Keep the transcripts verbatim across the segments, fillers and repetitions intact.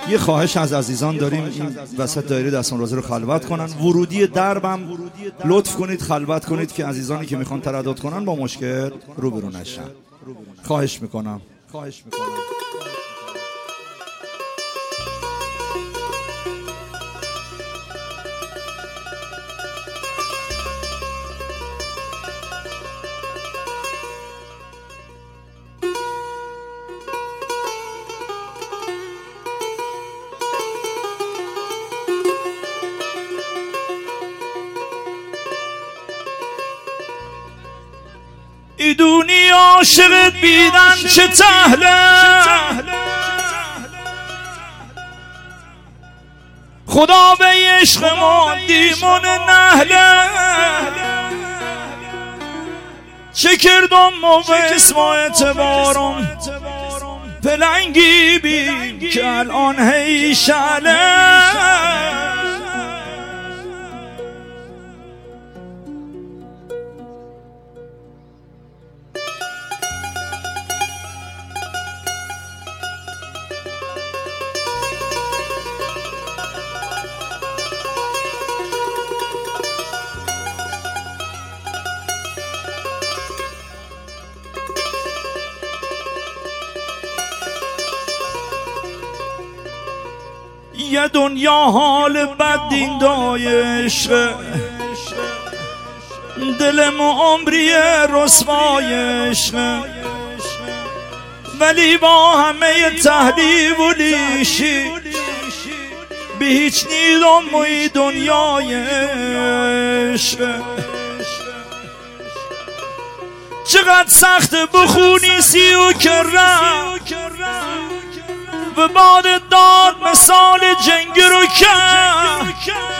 یه خواهش از عزیزان داریم این وسط دایره دستان رازی رو خلوت کنن. ورودی دربم لطف کنید خلوت کنید که عزیزانی که میخوان تردد کنن با مشکل روبرو نشن. خواهش میکنم. خواهش میکنم. ایدونی عاشقت بیدن چه تهله، خدا به عشق ما دیمون نهله. چه کردم و به اسم اعتبارم پلنگی بین که الان هی شعله. یه دنیا حال بد دین دای عشق، دلم و عمری رسوای عشق، ولی با همه تحلیل و لیشی به هیچ نیدم و دنیای عشق. چقدر سخت بخونی سی و کرم و بعد داد مثال جنگ رو کرد.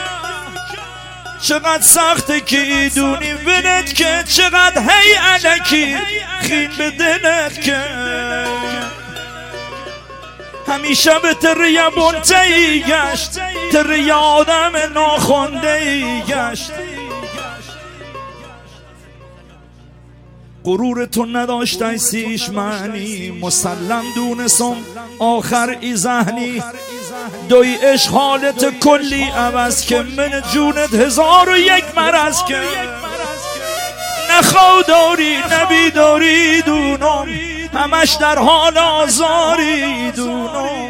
چقدر سخته که ایدونی ولد که چقدر هی علکی خین به دلت که همیشه به تر بنته ای گشت، تر آدم ناخونده ای گشت. غرور تو نداشت سیش معنی، مسلم دونستم آخر ای ذهنی. دوی عشق حالت کلی عوض که من جونت هزار و یک مرز که نخوا داری نبی داری دونم همش در حال آزاری دونم.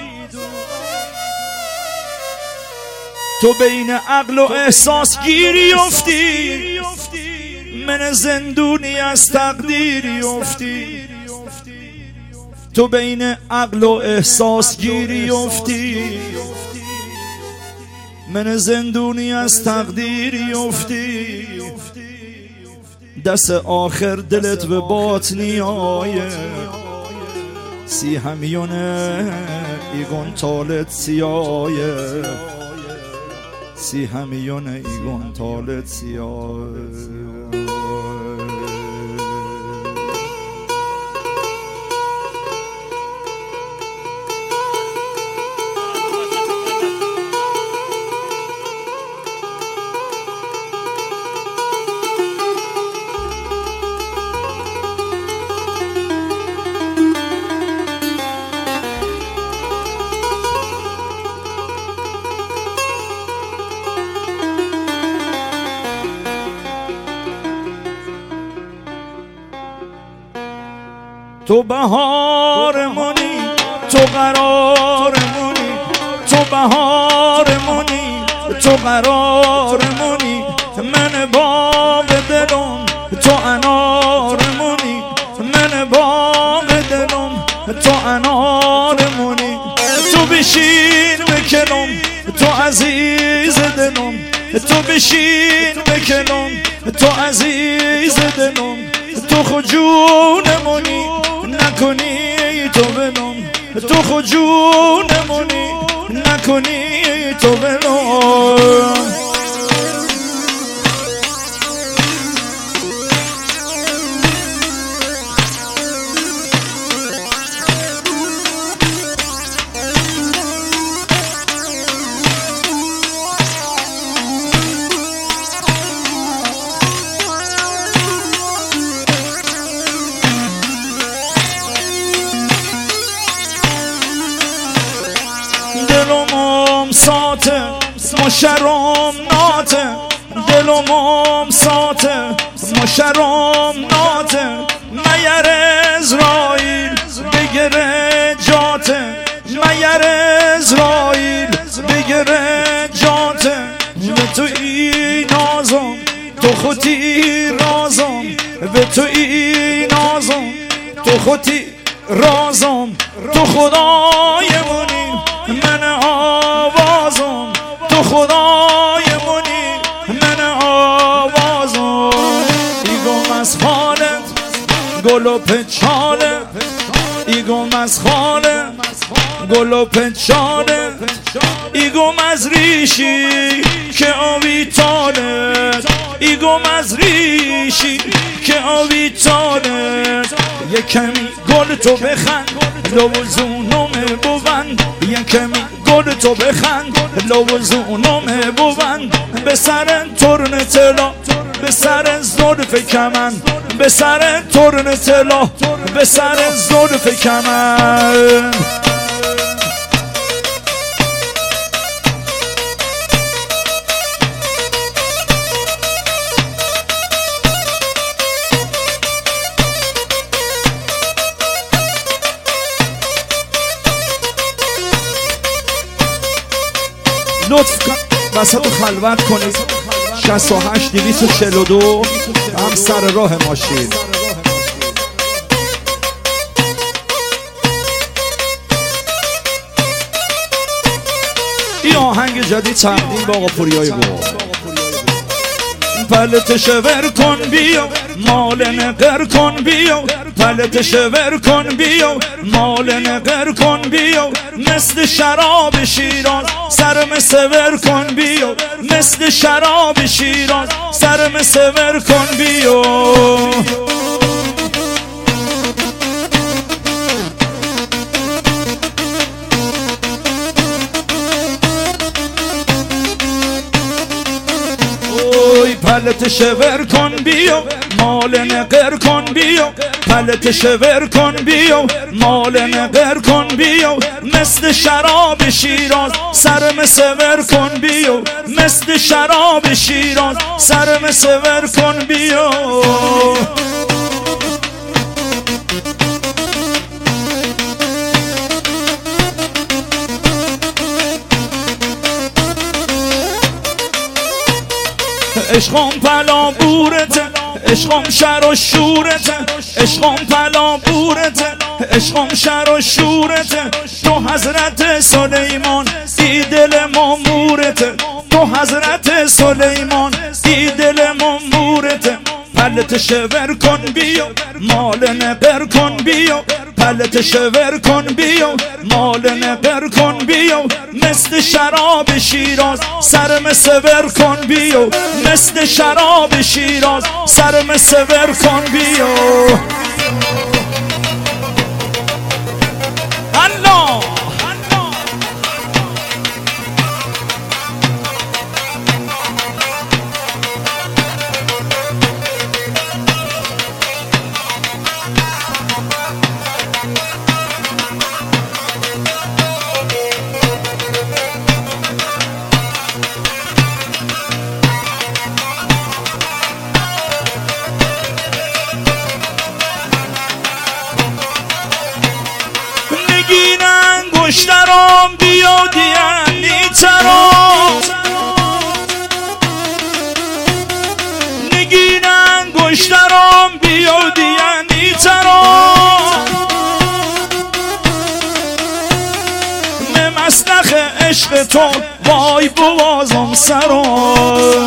تو بین عقل و احساس گیری افتی، من زندونی از تقدیری افتی. تو بین عقل و احساس گیری افتی، من زندونی از تقدیری افتی. دست آخر دلت به باطنی آیه سی همیونه ایگون تالت سیایه، سی همیونه ایگون تالت سیایه. تو بهار منی، تو قرار منی، تو بهار منی، تو قرار منی. من باغ دلم تو انار منی، من باغ دلم تو انار منی. تو بشین بکنم تو عزیز دلم، تو بشین بکنم تو عزیز دلم. تو خجون منی نکنی تو بنم، تو خجون منی نکنی تو بنم. ساته مشرم ناته دلومم ساته مشرم ناته میر ازرائیل بگره جاته میر ازرائیل بگره جاته به تو ای نازم تو خودی رازم به تو ای نازم تو خودی رازم تو خدای منی من آوازم تو خدای منی من آوازم ایگم از خالت گل و پچاله ایگم از خاله گل و پچاله ایگم از ریشی که آوی تالت ایگم از ریشی که آوی تالت یه کمی گل تو بخند لوزونم بوند یه کمی گل تو بخند لوزونم بوند به سر ترن طلا به سر زلف کمن به سر ترن طلا به سر زلف کمن لطف کن وسط خلوت کنید شصت و هشت دویست و چهل و دو هم سر راه ماشین این آهنگ جدید تقدیم به آقا پوریای بود پلت شور کن بیو مال نقر کن بیو پلت شور کن بیو مال نقر کن بیو مثل شراب شیراز سرم سور کن بیو مثل شراب شیراز سرم سور کن بیو پلت شور کن بیو مال نقر کن بیو پلت شور کن بیو مال نقر کن بیو مثل شراب شیراز سرم سور کن بیو مثل شراب شیراز سرم سور کن بیو عشقم پلا بورته عشقم شر و شورته عشقم پلا بورته عشقم شر و شورته تو حضرت سلیمان ای دل مامورته تو حضرت سلیمان ای دل مامورته پلت شور کن بیو مال نقر کن بیو پلت شور کن بیو مال نقر کن بیو مثل شراب شیراز سرم سور کن بیو مثل شراب شیراز سرم سور کن بیو الله گشترام بیا دیانی ترام نگینن گشترام بیا دیانی ترام مسلخ عشق تو وای بوازم سرام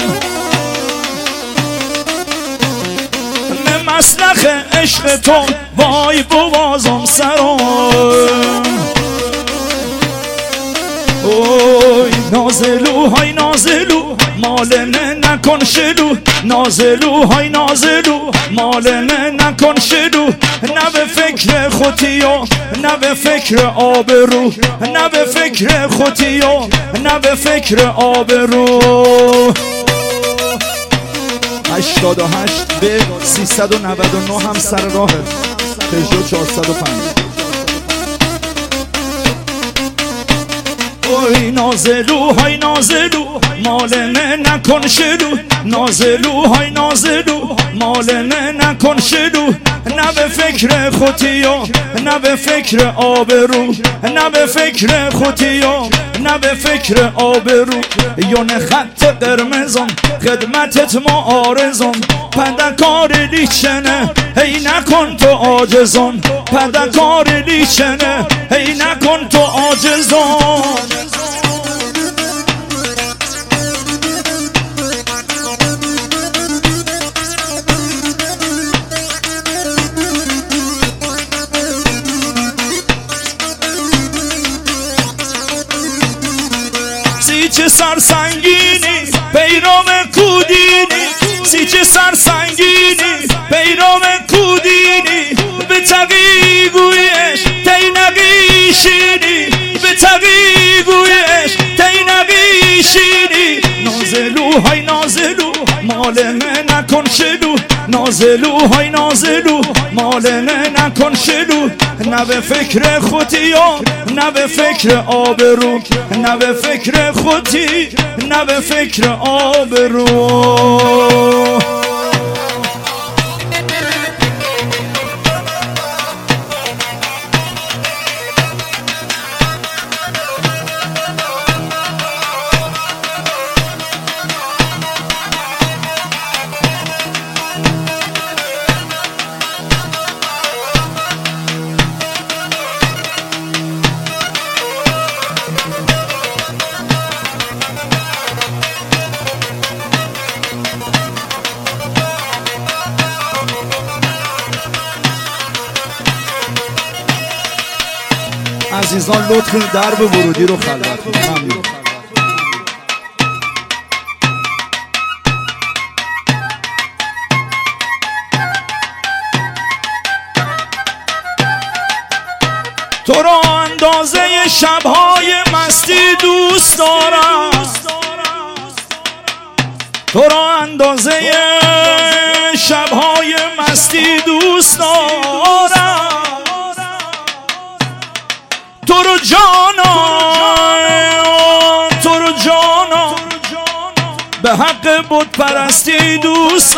مسلخ عشق تو وای بوازم سرام اوی نازلو های نازلو مال نه نکن شلو نازلو های نازلو مال نه نکن شلو نه به فکر خودیو نه به فکر آبرو نه به فکر خودیو نه به فکر آبرو هشتاد و هشت به سیصد و نود و نه هم سر راه پژو چهارصد و پنج اوی نازلو های نازلو مالنه نکن شلو نازلو های نازلو مالنه نکن شلو نه به فکر خودیا نه به فکر آبرو نه به فکر خودیا نه به فکر آبرو یون خط قرمزم خدمتت ما آرزم پدکار لیچنه هی نکن تو عاجزم پدکار لیچنه هی نکن تو عاجزم سیچه سرسنگینی پیرام کودینی سیچه سرسنگینی پیرام کودینی به تقی گویش تینقی شینی به تقی گویش تینقی شینی نازلوهای نازلو مالنه نکن شلو نازلوهای نازلو مالنه نکن شلو نه به فکر خودیا نه به فکر آبرو نه به فکر خودی نه به فکر آبرو عزیزان لطف کنید درب ورودی رو خلوت کنید. ممنون. تو را اندازه شبهای مستی دوست دارم تو را اندازه شبهای مستی دوست دارم تو رو جانا تو رو جانا به حق بت پرستی دوست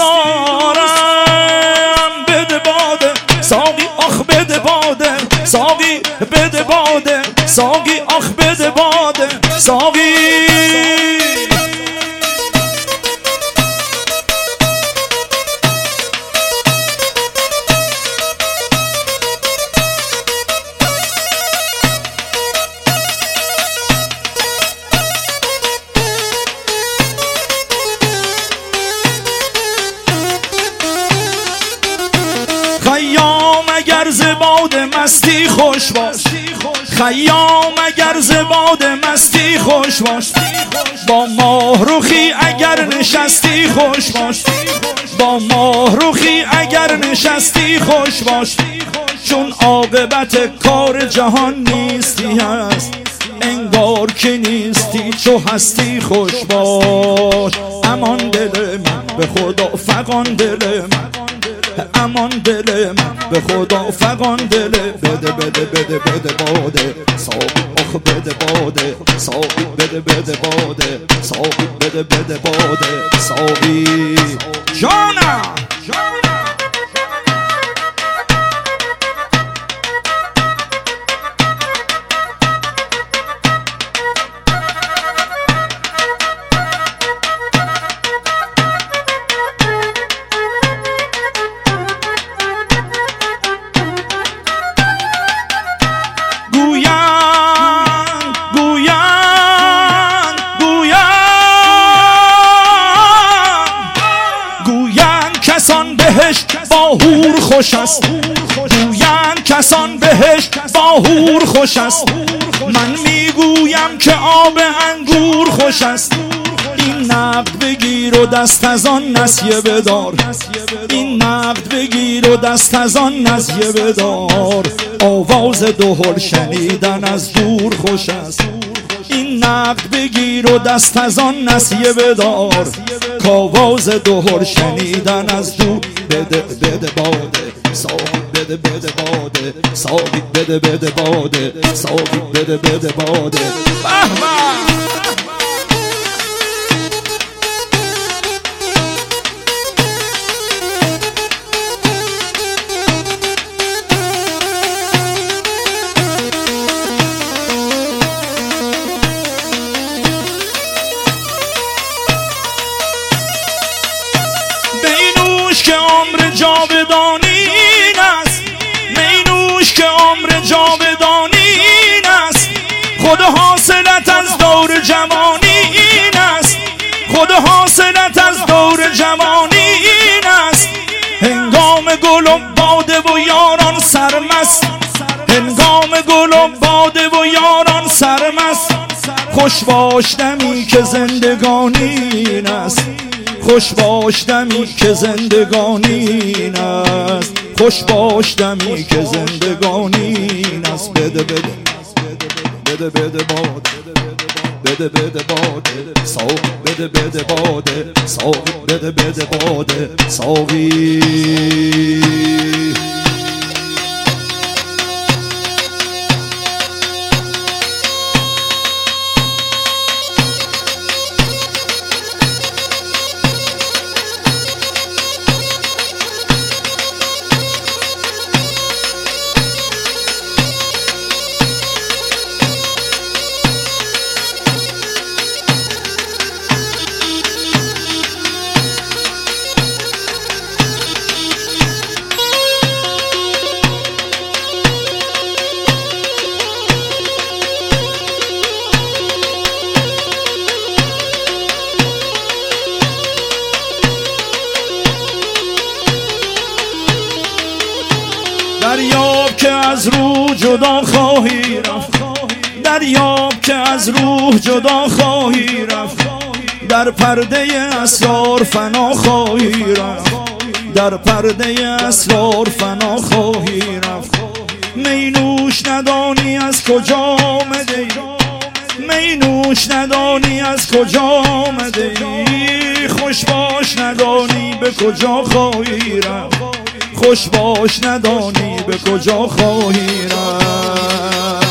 دارم بده باده ساقی آخ بده باده ساقی بده باده ساقی آخ بده باده ساقی خیام اگر زباد مستی خوش باش خیام اگر زباد مستی خوش باش با ماه روخی اگر نشستی خوش باش با ماه روخی اگر نشستی خوش باش چون عاقبت کار جهان نیستی هست انگار که نیستی چو هستی خوش باش امان دل من به خدا فغان دل من امان دل من به خدا فغان دل بده بده بده بده باده ساقی آخ بده باده ساقی بده بده باده ساقی بده بده باده ساقی جانا کسان بهش با هور خوش است گویند کسان بهش با هور خوش است من میگویم که آب انگور خوش است این نقد بگیر و دست از آن نسیه بدار این نقد بگیر و دست از آن نسیه بدار آواز دهل شنیدن از دور خوش است این نقد بگیر و دست از آن نسیه بدار کاواز دهل شنیدن از دور بده بده باده ساقی بده بده باده ساقی بده بده باده ساقی بده بده باده مینوش که عمر جاودانین است مینوش که عمر جاودانین است خود حاصلت از دور جوانی این است خود حاصلت از دور جوانی این است هنگام گل و باده و یاران سرمست هنگام گل و باده و یاران سرمست خوش باش دمی که زندگانی این است خوش باش دمی که زندگانی است خوش باش دمی که زندگانی است بده بده بده بده باد بده بده باد ساقی بده بده باد ساقی بده بده باد ساقی دریاب که از روح جدا خواهی رفت دریاب که از روح جدا خواهی رفت در پرده اسرار فنا خواهی رفت در پرده اسرار فنا خواهی رفت مینوش ندانی از کجا آمده مینوش ندانی از کجا آمده خوش باش ندانی به کجا خواهی رفت خوش باش ندانی به کجا خواهی رفت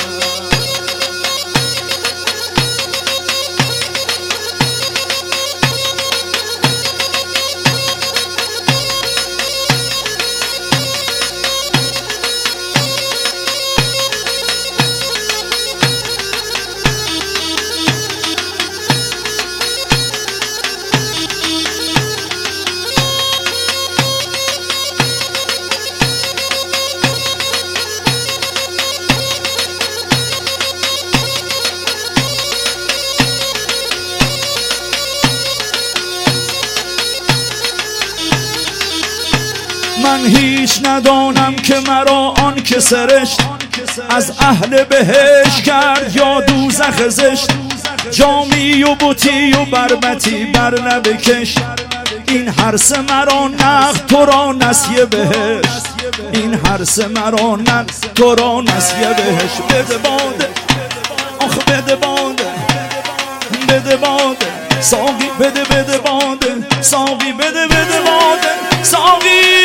من هیچ ندانم که مرا آن که سرشت از اهل بهشت کرد یا دوزخ زشت جامی و بوتی و بربتی بر لب کشت این هر سه مرا نقد تو را نسیه بهشت این هر سه مرا نقد تو را نسیه بهشت بده باده آخ بده باده بده باده ساقی بده بده باده ساقی بده بده باده ساقی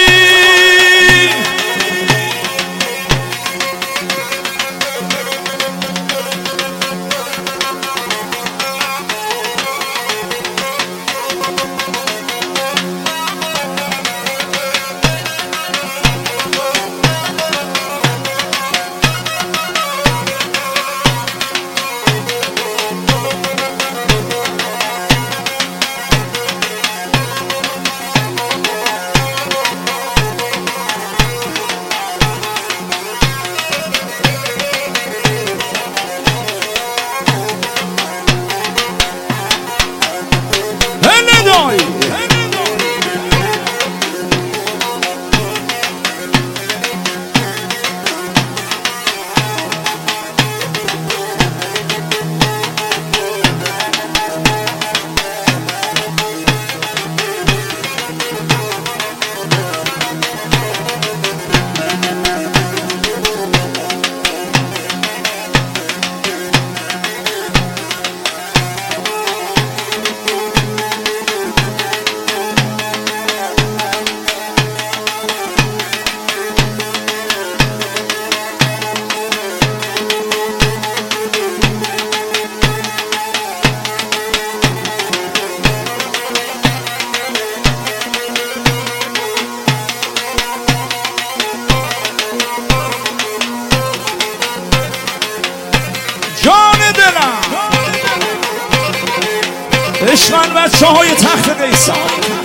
عشقن بچه های تخت قیصر